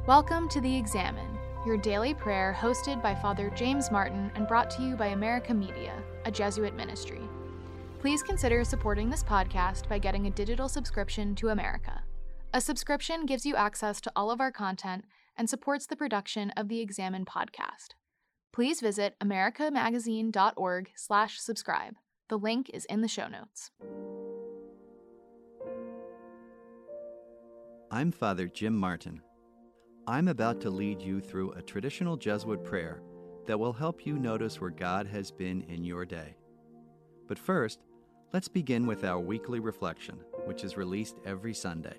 Welcome to The Examine, your daily prayer hosted by Father James Martin and brought to you by America Media, a Jesuit ministry. Please consider supporting this podcast by getting a digital subscription to America. A subscription gives you access to all of our content and supports the production of the Examine podcast. Please visit americamagazine.org/subscribe. The link is in the show notes. I'm Father Jim Martin. I'm about to lead you through a traditional Jesuit prayer that will help you notice where God has been in your day. But first, let's begin with our weekly reflection, which is released every Sunday.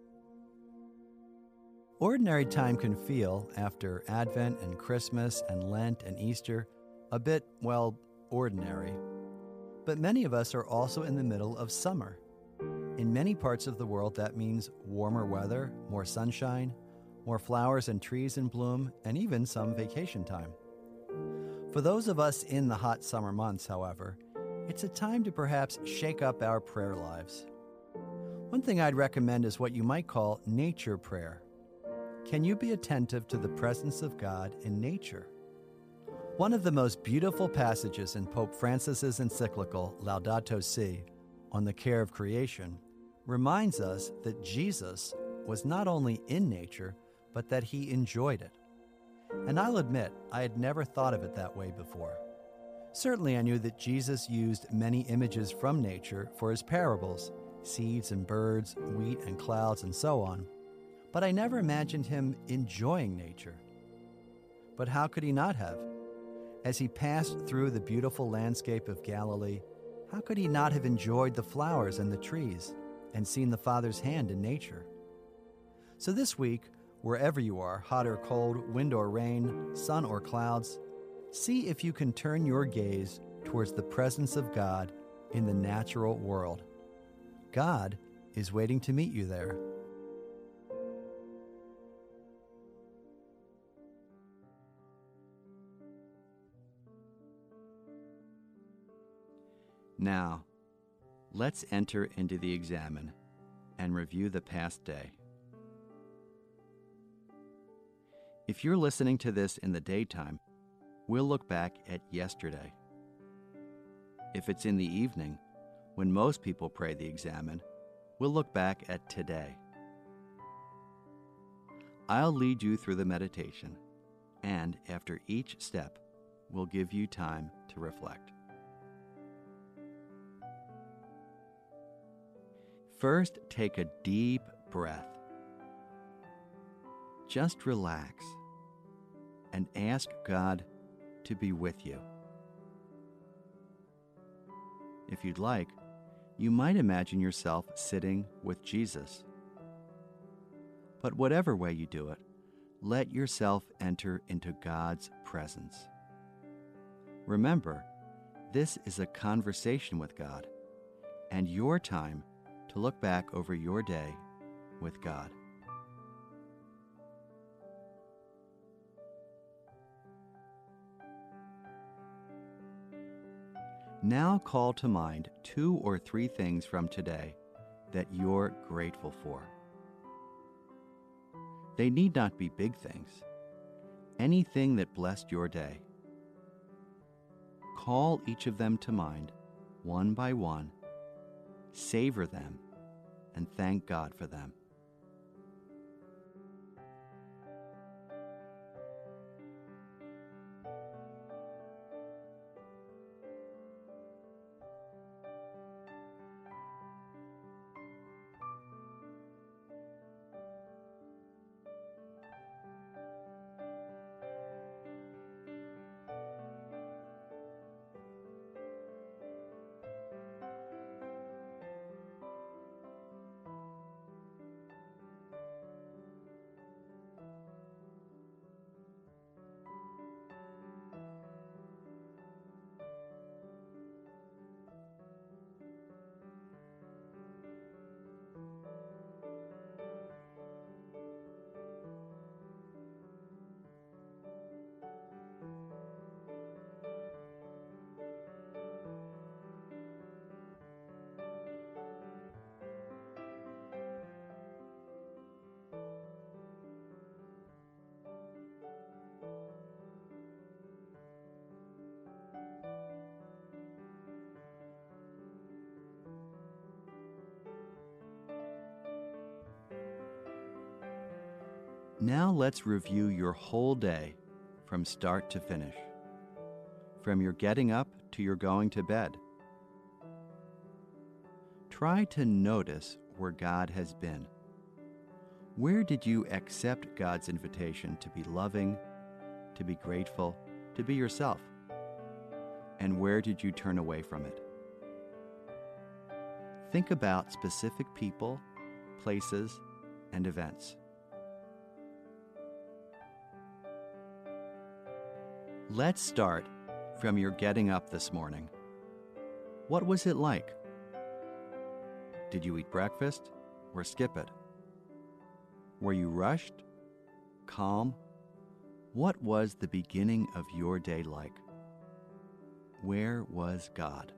Ordinary time can feel, after Advent and Christmas and Lent and Easter, a bit, ordinary. But many of us are also in the middle of summer. In many parts of the world, that means warmer weather, more sunshine, more flowers and trees in bloom, and even some vacation time. For those of us in the hot summer months, however, it's a time to perhaps shake up our prayer lives. One thing I'd recommend is what you might call nature prayer. Can you be attentive to the presence of God in nature? One of the most beautiful passages in Pope Francis's encyclical Laudato Si on the care of creation reminds us that Jesus was not only in nature, but that he enjoyed it. And I'll admit, I had never thought of it that way before. Certainly I knew that Jesus used many images from nature for his parables, seeds and birds, wheat and clouds, and so on, but I never imagined him enjoying nature. But how could he not have? As he passed through the beautiful landscape of Galilee, how could he not have enjoyed the flowers and the trees and seen the Father's hand in nature? So this week, wherever you are, hot or cold, wind or rain, sun or clouds, see if you can turn your gaze towards the presence of God in the natural world. God is waiting to meet you there. Now, let's enter into the Examine and review the past day. If you're listening to this in the daytime, we'll look back at yesterday. If it's in the evening, when most people pray the Examine, we'll look back at today. I'll lead you through the meditation, and after each step, we'll give you time to reflect. First, take a deep breath. Just relax and ask God to be with you. If you'd like, you might imagine yourself sitting with Jesus. But whatever way you do it, let yourself enter into God's presence. Remember, this is a conversation with God, and your time to look back over your day with God. Now call to mind 2 or 3 things from today that you're grateful for. They need not be big things. Anything that blessed your day. Call each of them to mind, one by one, savor them, and thank God for them. Now let's review your whole day from start to finish, from your getting up to your going to bed. Try to notice where God has been. Where did you accept God's invitation to be loving, to be grateful, to be yourself? And where did you turn away from it? Think about specific people, places, and events. Let's start from your getting up this morning. What was it like? Did you eat breakfast or skip it? Were you rushed? Calm? What was the beginning of your day like? Where was God?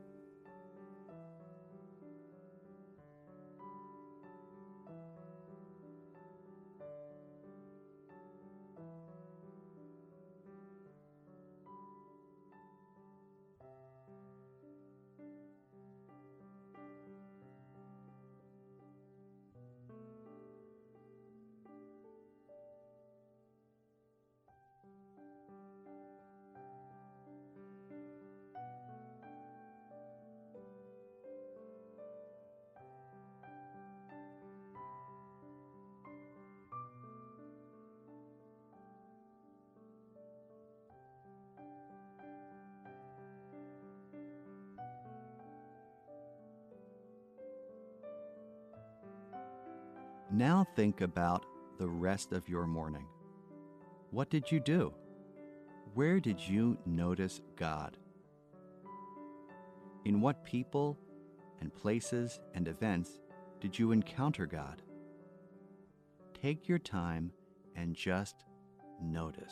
Now think about the rest of your morning. What did you do? Where did you notice God? In what people and places and events did you encounter God? Take your time and just notice.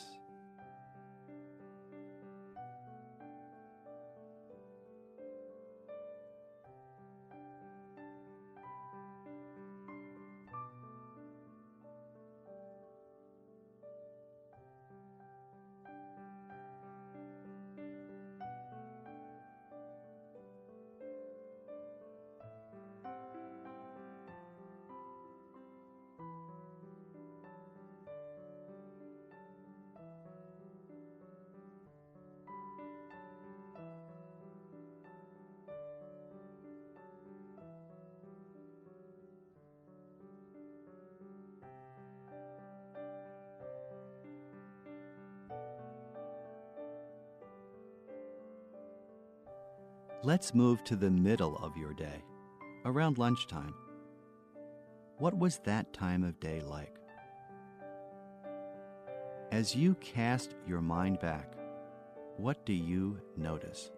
Let's move to the middle of your day, around lunchtime. What was that time of day like? As you cast your mind back, what do you notice?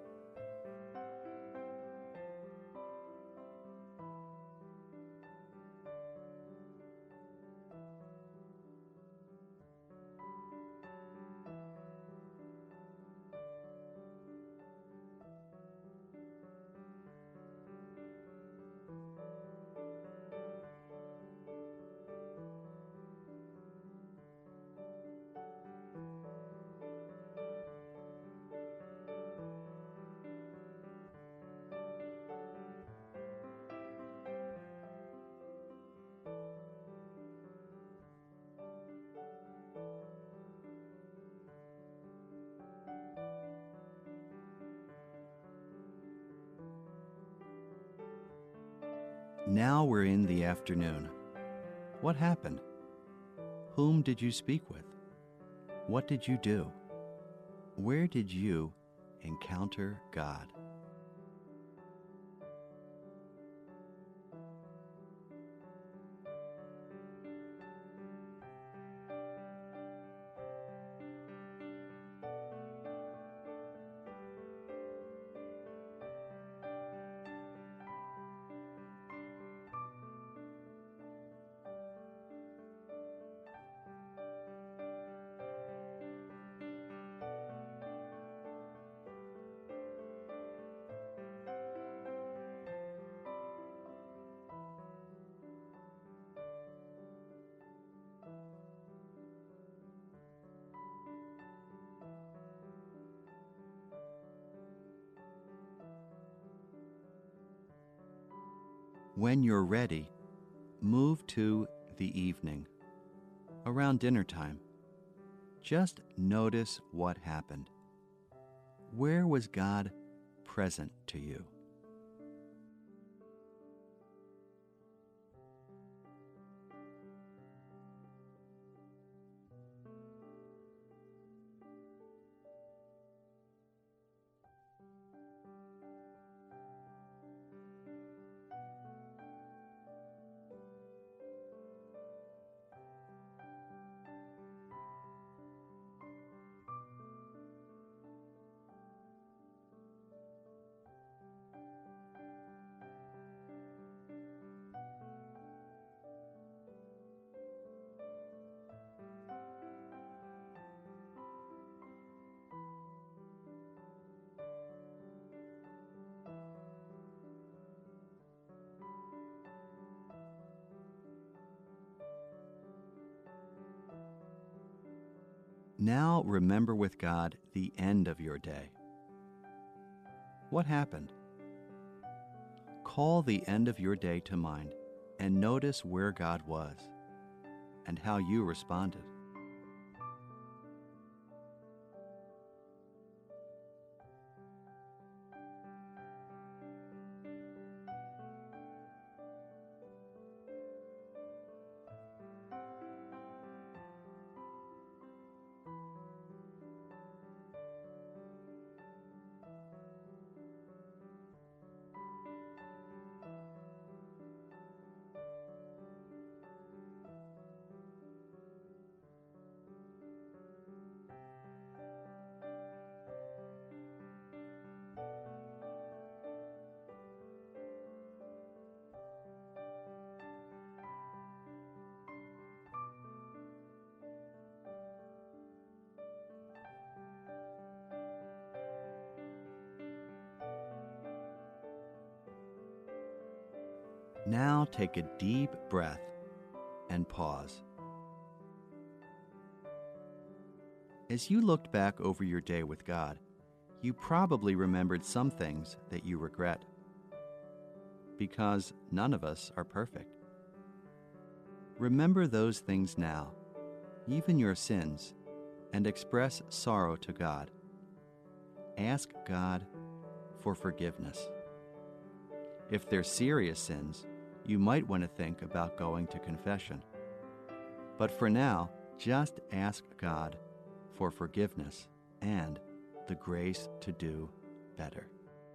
Now we're in the afternoon. What happened? Whom did you speak with? What did you do? Where did you encounter God? When you're ready, move to the evening. around dinner time. Just notice what happened. Where was God present to you? Now remember with God the end of your day. What happened? Call the end of your day to mind and notice where God was and how you responded. Now take a deep breath and pause. As you looked back over your day with God, you probably remembered some things that you regret, because none of us are perfect. Remember those things now, even your sins, and express sorrow to God. Ask God for forgiveness. If they're serious sins, you might want to think about going to confession. But for now, just ask God for forgiveness and the grace to do better.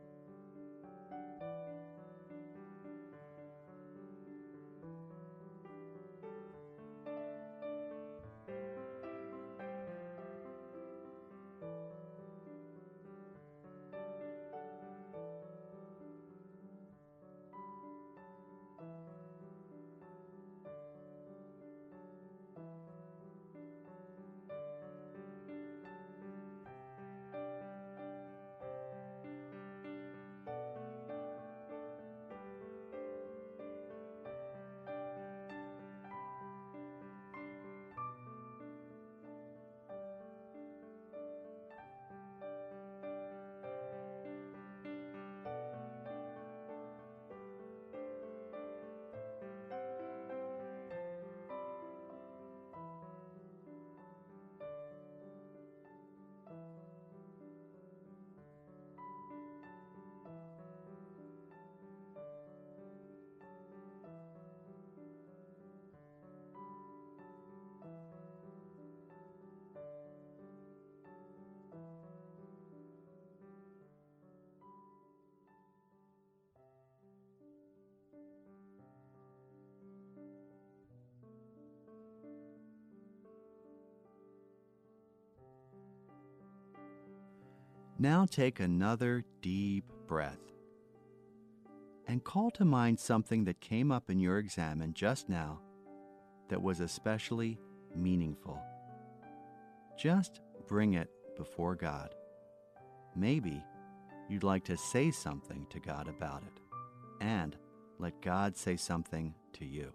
Now take another deep breath and call to mind something that came up in your examen just now that was especially meaningful. Just bring it before God. Maybe you'd like to say something to God about it, and let God say something to you.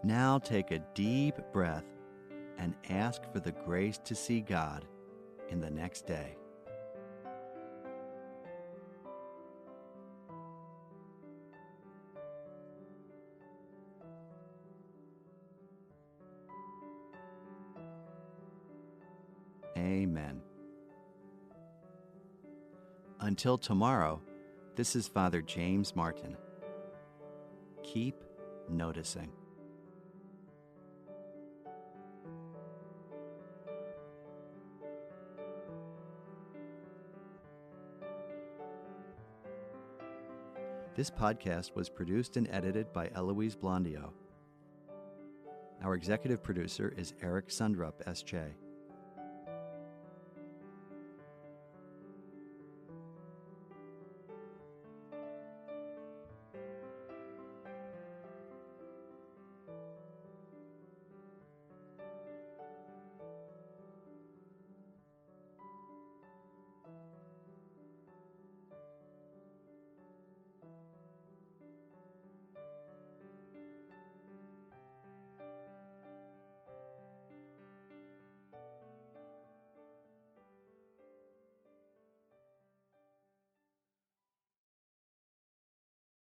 Now take a deep breath and ask for the grace to see God in the next day. Amen. Until tomorrow, this is Father James Martin. Keep noticing. This podcast was produced and edited by Eloise Blondio. Our executive producer is Eric Sundrup, S.J.